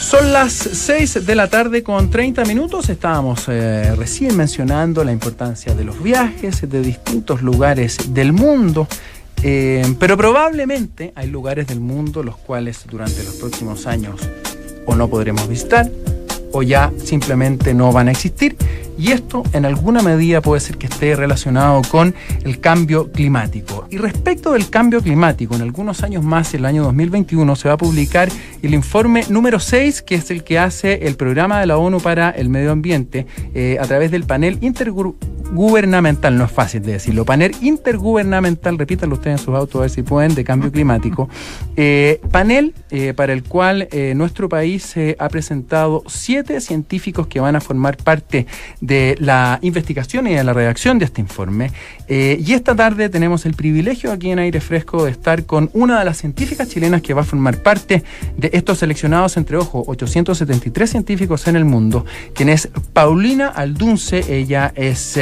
Son las 6 de la tarde con 30 minutos. Estábamos recién mencionando la importancia de los viajes de distintos lugares del mundo. Pero probablemente hay lugares del mundo los cuales durante los próximos años o no podremos visitar o ya simplemente no van a existir. Y esto en alguna medida puede ser que esté relacionado con el cambio climático. Y respecto del cambio climático, en algunos años más, el año 2021, se va a publicar el informe número 6, que es el que hace el Programa de la ONU para el Medio Ambiente, a través del panel intergubernamental, no es fácil de decirlo, panel intergubernamental, repítanlo ustedes en sus autos a ver si pueden, de cambio climático. Panel para el cual nuestro país ha presentado 7 científicos que van a formar parte de la investigación y de la redacción de este informe. Y esta tarde tenemos el privilegio aquí en Aire Fresco de estar con una de las científicas chilenas que va a formar parte de estos seleccionados entre, 873 científicos en el mundo, quien es Paulina Aldunce. Ella es...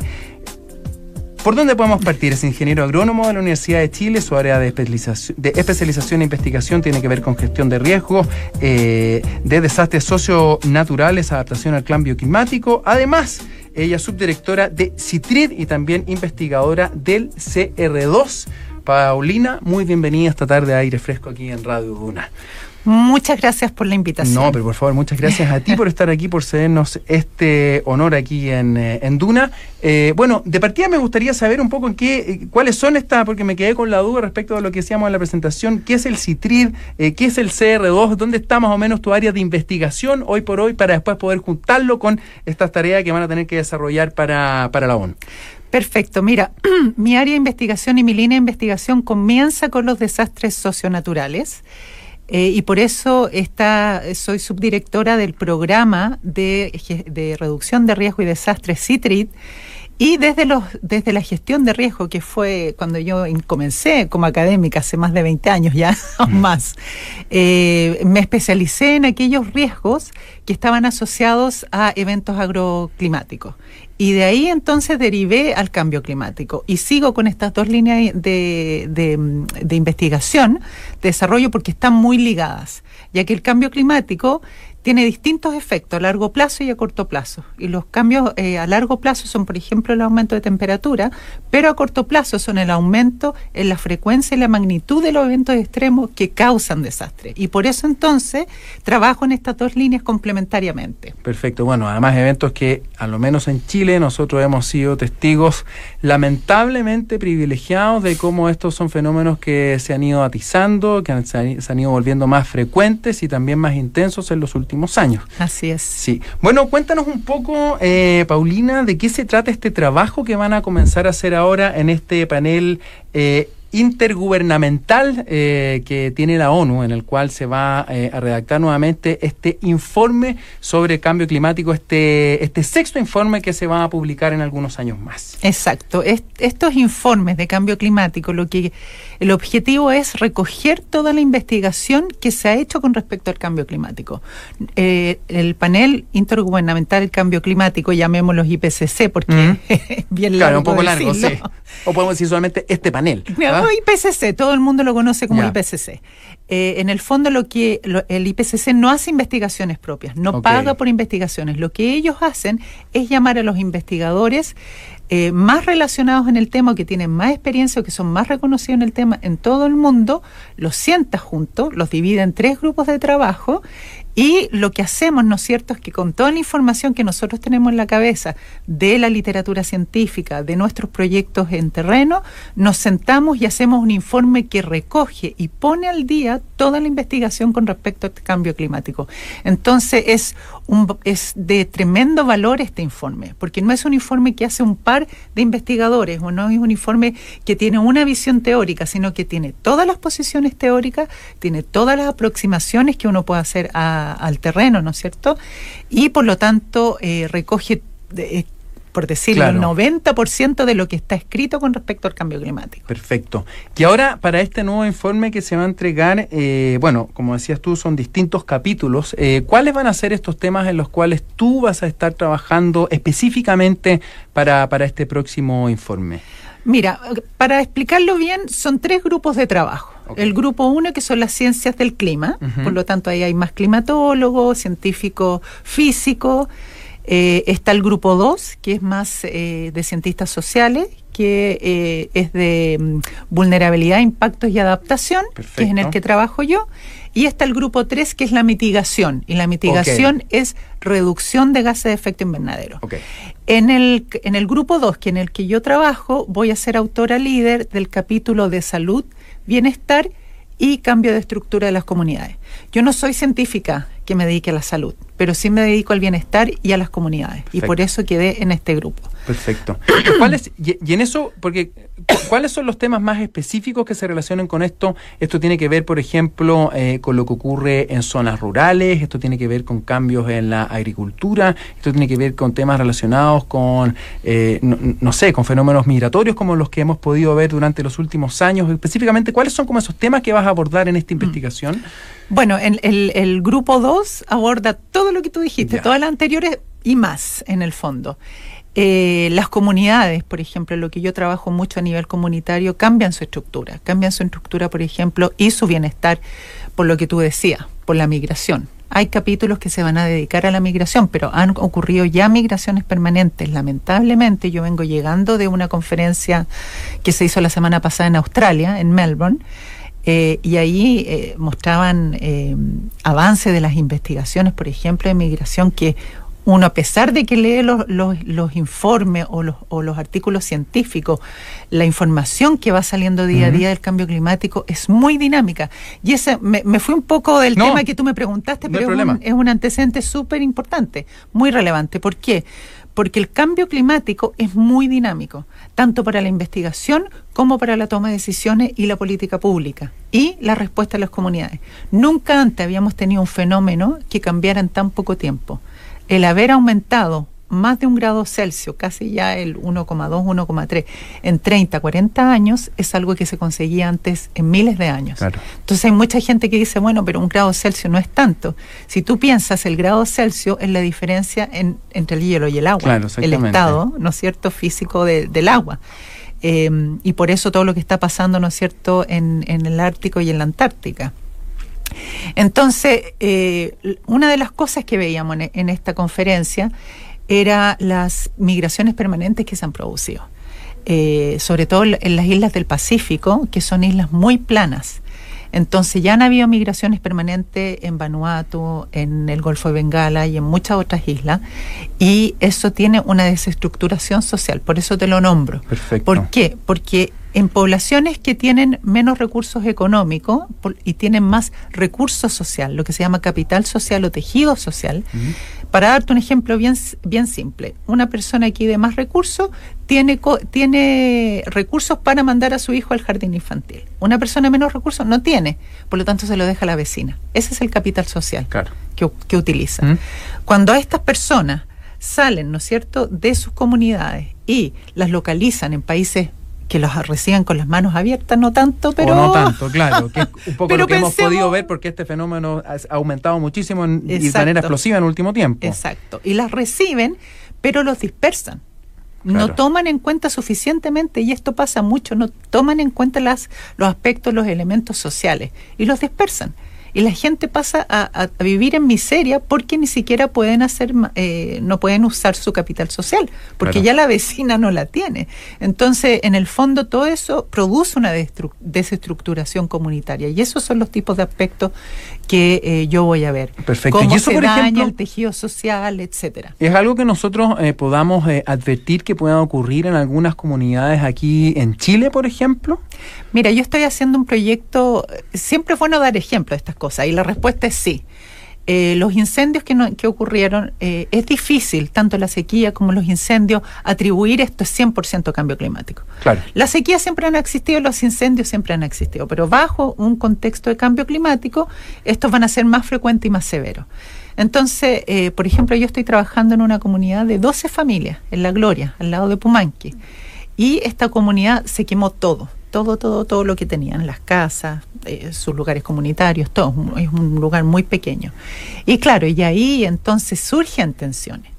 ¿Por dónde podemos partir? Es ingeniero agrónomo de la Universidad de Chile. Su área de especialización e investigación tiene que ver con gestión de riesgo, de desastres socionaturales, adaptación al cambio climático. Además, ella es subdirectora de CITRID y también investigadora del CR2. Paulina, muy bienvenida esta tarde a Aire Fresco aquí en Radio Duna. Muchas gracias por la invitación. No, pero por favor, muchas gracias a ti por estar aquí, por cedernos este honor aquí en Duna. Bueno, de partida me gustaría saber un poco cuáles son porque me quedé con la duda respecto de lo que decíamos en la presentación. ¿Qué es el CITRID? ¿Qué es el CR2? ¿Dónde está más o menos tu área de investigación hoy por hoy para después poder juntarlo con estas tareas que van a tener que desarrollar para la ONU? Perfecto, mira, mi área de investigación y mi línea de investigación comienza con los desastres socionaturales. Y por eso soy subdirectora del programa de reducción de riesgo y desastres CITRID. Y desde la gestión de riesgo, que fue cuando yo comencé como académica hace más de 20 años ya, aún más, me especialicé en aquellos riesgos que estaban asociados a eventos agroclimáticos. Y de ahí entonces derivé al cambio climático. Y sigo con estas dos líneas de investigación, de desarrollo, porque están muy ligadas, ya que el cambio climático tiene distintos efectos a largo plazo y a corto plazo. Y los cambios a largo plazo son, por ejemplo, el aumento de temperatura, pero a corto plazo son el aumento en la frecuencia y la magnitud de los eventos extremos que causan desastres. Y por eso entonces trabajo en estas dos líneas complementariamente. Perfecto. Bueno, además eventos que, a lo menos en Chile, nosotros hemos sido testigos lamentablemente privilegiados de cómo estos son fenómenos que se han ido atizando, que se han ido volviendo más frecuentes y también más intensos en los últimos años. Así es. Sí. Bueno, cuéntanos un poco, Paulina, de qué se trata este trabajo que van a comenzar a hacer ahora en este panel intergubernamental que tiene la ONU, en el cual se va a redactar nuevamente este informe sobre cambio climático, este sexto informe que se va a publicar en algunos años más. Exacto. Estos informes de cambio climático, el objetivo es recoger toda la investigación que se ha hecho con respecto al cambio climático. El panel intergubernamental del cambio climático, llamémoslo IPCC, porque es bien largo. Claro, un poco largo, decirlo. sí. O podemos decir solamente este panel. No, IPCC, todo el mundo lo conoce como IPCC. En el fondo el IPCC no hace investigaciones propias, no paga por investigaciones. Lo que ellos hacen es llamar a los investigadores más relacionados en el tema, que tienen más experiencia o que son más reconocidos en el tema en todo el mundo, los sienta juntos, los divide en 3 grupos de trabajo. Y lo que hacemos, ¿no es cierto?, es que con toda la información que nosotros tenemos en la cabeza de la literatura científica, de nuestros proyectos en terreno, nos sentamos y hacemos un informe que recoge y pone al día toda la investigación con respecto al cambio climático. Entonces es de tremendo valor este informe, porque no es un informe que hace un par de investigadores, o no es un informe que tiene una visión teórica, sino que tiene todas las posiciones teóricas, tiene todas las aproximaciones que uno puede hacer al terreno, ¿no es cierto? Y por lo tanto recoge, por decirlo, claro, el 90% de lo que está escrito con respecto al cambio climático. Perfecto. Y ahora, para este nuevo informe que se va a entregar, bueno, como decías tú, son distintos capítulos. ¿Cuáles van a ser estos temas en los cuales tú vas a estar trabajando específicamente para este próximo informe? Mira, para explicarlo bien, son 3 grupos de trabajo. Okay. El grupo 1, que son las ciencias del clima, por lo tanto ahí hay más climatólogos, científicos físicos. Está el grupo 2, que es más de cientistas sociales, que es de vulnerabilidad, impactos y adaptación, perfecto, que es en el que trabajo yo. Y está el grupo 3, que es la mitigación. Y la mitigación es reducción de gases de efecto invernadero. Okay. En el grupo 2, que en el que yo trabajo, voy a ser autora líder del capítulo de salud, bienestar y cambio de estructura de las comunidades. Yo no soy científica que me dedique a la salud, pero sí me dedico al bienestar y a las comunidades. Perfecto. Y por eso quedé en este grupo. Perfecto. Y en eso, porque ¿cuáles son los temas más específicos que se relacionan con esto? Esto tiene que ver, por ejemplo, con lo que ocurre en zonas rurales, esto tiene que ver con cambios en la agricultura, esto tiene que ver con temas relacionados con, no sé, con fenómenos migratorios como los que hemos podido ver durante los últimos años. Específicamente, ¿cuáles son como esos temas que vas a abordar en esta investigación? Bueno, el grupo 2 aborda todo lo que tú dijiste, todas las anteriores y más, en el fondo. Las comunidades, por ejemplo, lo que yo trabajo mucho a nivel comunitario, cambian su estructura, por ejemplo, y su bienestar, por lo que tú decías, por la migración. Hay capítulos que se van a dedicar a la migración, pero han ocurrido ya migraciones permanentes. Lamentablemente, yo vengo llegando de una conferencia que se hizo la semana pasada en Australia, en Melbourne, y ahí mostraban avances de las investigaciones, por ejemplo, de migración, que uno, a pesar de que lee los informes o los artículos científicos, la información que va saliendo día a día del cambio climático es muy dinámica. Y ese me fui un poco del tema que tú me preguntaste, pero es un antecedente súper importante, muy relevante. ¿Por qué? Porque el cambio climático es muy dinámico, tanto para la investigación como para la toma de decisiones y la política pública y la respuesta de las comunidades. Nunca antes habíamos tenido un fenómeno que cambiara en tan poco tiempo. El haber aumentado más de 1 grado Celsius, casi ya el 1,2, 1,3, en 30, 40 años, es algo que se conseguía antes en miles de años. Claro. Entonces hay mucha gente que dice, bueno, pero 1 grado Celsius no es tanto. Si tú piensas, el grado Celsius es la diferencia entre el hielo y el agua, claro, el estado, ¿no es cierto?, físico del agua. Y por eso todo lo que está pasando, ¿no es cierto?, en el Ártico y en la Antártica. Entonces, una de las cosas que veíamos en esta conferencia era las migraciones permanentes que se han producido, sobre todo en las islas del Pacífico, que son islas muy planas. Entonces ya han habido migraciones permanentes en Vanuatu, en el Golfo de Bengala y en muchas otras islas, y eso tiene una desestructuración social, por eso te lo nombro. Perfecto. ¿Por qué? Porque en poblaciones que tienen menos recursos económicos y tienen más recursos social, lo que se llama capital social o tejido social, para darte un ejemplo bien simple, una persona aquí de más recursos tiene recursos para mandar a su hijo al jardín infantil. Una persona de menos recursos no tiene, por lo tanto se lo deja a la vecina. Ese es el capital social, claro, que utiliza. Cuando a estas personas salen, ¿no es cierto?, de sus comunidades y las localizan en países que los reciban con las manos abiertas, no tanto, pero... O no tanto, claro, que es un poco lo que hemos podido ver, porque este fenómeno ha aumentado muchísimo y de manera explosiva en el último tiempo. Exacto, y las reciben, pero los dispersan. Claro. No toman en cuenta suficientemente, y esto pasa mucho, no toman en cuenta los aspectos, los elementos sociales, y los dispersan. Y la gente pasa a vivir en miseria porque ni siquiera pueden no pueden usar su capital social, porque claro, ya la vecina no la tiene. Entonces, en el fondo, todo eso produce una desestructuración comunitaria, y esos son los tipos de aspectos que yo voy a ver. Perfecto. Cómo ¿Y eso, se por daña ejemplo, el tejido social, etcétera? ¿Es algo que nosotros podamos advertir que pueda ocurrir en algunas comunidades aquí en Chile, por ejemplo? Mira, yo estoy haciendo un proyecto, siempre es bueno dar ejemplos de estas cosas, y la respuesta es sí. Los incendios que ocurrieron, es difícil, tanto la sequía como los incendios, atribuir esto 100% cambio climático. Claro. Las sequías siempre han existido, los incendios siempre han existido, pero bajo un contexto de cambio climático, estos van a ser más frecuentes y más severos. Entonces, por ejemplo, yo estoy trabajando en una comunidad de 12 familias, en La Gloria, al lado de Pumanque, y esta comunidad se quemó todo lo que tenían, las casas, sus lugares comunitarios, todo, es un lugar muy pequeño. Y claro, y ahí entonces surgen tensiones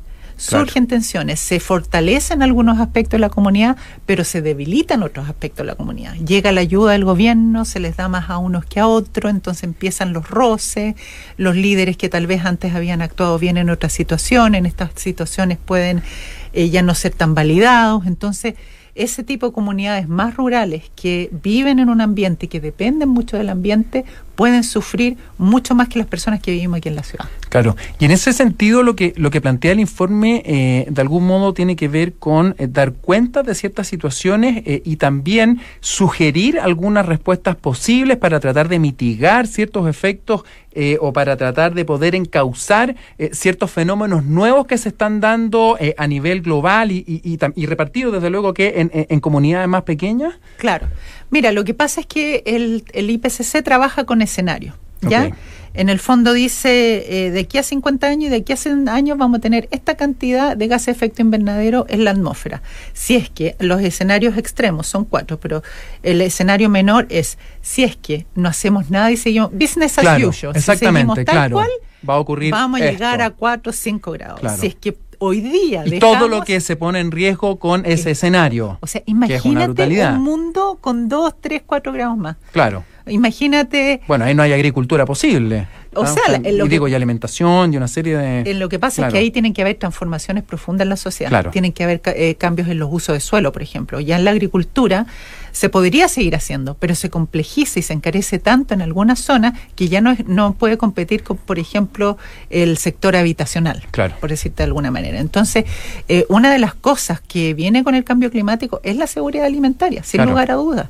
surgen tensiones, se fortalecen algunos aspectos de la comunidad, pero se debilitan otros aspectos de la comunidad. Llega la ayuda del gobierno, se les da más a unos que a otros, entonces empiezan los roces, los líderes que tal vez antes habían actuado bien en otras situaciones, en estas situaciones pueden ya no ser tan validados, entonces ese tipo de comunidades más rurales que viven en un ambiente y que dependen mucho del ambiente pueden sufrir mucho más que las personas que vivimos aquí en la ciudad. Claro, y en ese sentido lo que plantea el informe de algún modo tiene que ver con dar cuenta de ciertas situaciones y también sugerir algunas respuestas posibles para tratar de mitigar ciertos efectos o para tratar de poder encauzar ciertos fenómenos nuevos que se están dando a nivel global y repartidos desde luego que en comunidades más pequeñas. Claro. Mira, lo que pasa es que el IPCC trabaja con escenarios, ¿ya? Okay. En el fondo dice, de aquí a 50 años y de aquí a 100 años vamos a tener esta cantidad de gases de efecto invernadero en la atmósfera. Si es que los escenarios extremos son 4, pero el escenario menor es, si es que no hacemos nada y seguimos business as usual. Exactamente, si seguimos tal cual, va a ocurrir vamos a llegar esto. A 4 o 5 grados. Claro. Si es que hoy día y todo lo que se pone en riesgo con ese escenario. O sea, imagínate un mundo con 2, 3, 4 grados más. Claro. Imagínate. Bueno, ahí no hay agricultura posible. O sea, y alimentación y una serie de. Lo que pasa es que ahí tienen que haber transformaciones profundas en la sociedad. Claro. Tienen que haber cambios en los usos de suelo, por ejemplo. Ya en la agricultura se podría seguir haciendo, pero se complejiza y se encarece tanto en algunas zonas que ya no puede competir con, por ejemplo, el sector habitacional, claro, por decirte de alguna manera. Entonces, una de las cosas que viene con el cambio climático es la seguridad alimentaria, sin claro. lugar a dudas.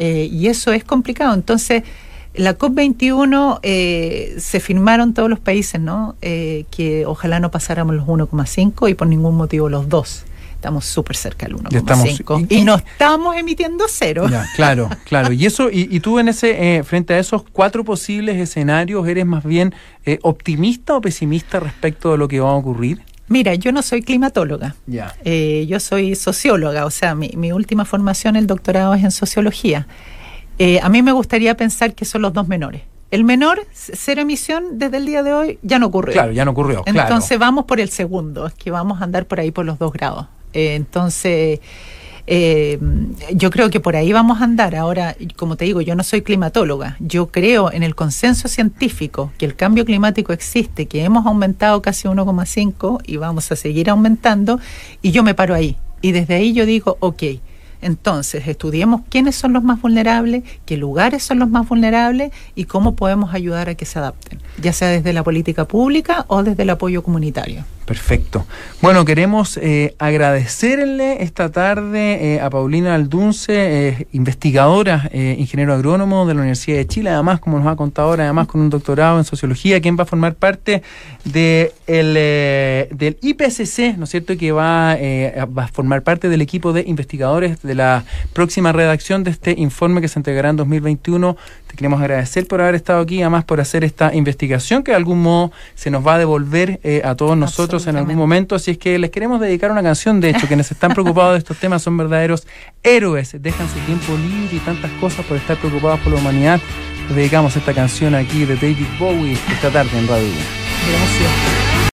Y eso es complicado. Entonces, la COP21 se firmaron todos los países, ¿no? Que ojalá no pasáramos los 1,5 y por ningún motivo los 2. Estamos súper cerca del 1,5 y no estamos emitiendo cero. Ya, claro. Y eso, y tú en ese frente a esos 4 posibles escenarios, ¿eres más bien optimista o pesimista respecto de lo que va a ocurrir? Mira, yo no soy climatóloga. Ya. Yo soy socióloga, o sea, mi última formación, el doctorado, es en sociología. A mí me gustaría pensar que son los 2 menores. El menor, cero emisión, desde el día de hoy, ya no ocurrió. Claro, ya no ocurrió. Entonces vamos por el segundo, es que vamos a andar por ahí por los 2 grados. Entonces, yo creo que por ahí vamos a andar. Ahora, como te digo, yo no soy climatóloga. Yo creo en el consenso científico que el cambio climático existe, que hemos aumentado casi 1,5 y vamos a seguir aumentando, y yo me paro ahí. Y desde ahí yo digo, ok, entonces estudiemos quiénes son los más vulnerables, qué lugares son los más vulnerables y cómo podemos ayudar a que se adapten, ya sea desde la política pública o desde el apoyo comunitario. Perfecto. Bueno, queremos agradecerle esta tarde a Paulina Aldunce, investigadora, ingeniero agrónomo de la Universidad de Chile, además, como nos ha contado ahora, además con un doctorado en sociología, quien va a formar parte del IPCC, ¿no es cierto?, que va a formar parte del equipo de investigadores de la próxima redacción de este informe que se entregará en 2021. Te queremos agradecer por haber estado aquí, además por hacer esta investigación que de algún modo se nos va a devolver a todos nosotros en algún momento, así es que les queremos dedicar una canción. De hecho, quienes están preocupados de estos temas son verdaderos héroes, dejan su tiempo libre y tantas cosas por estar preocupados por la humanidad. Les dedicamos esta canción aquí de David Bowie esta tarde en Radio. Gracias.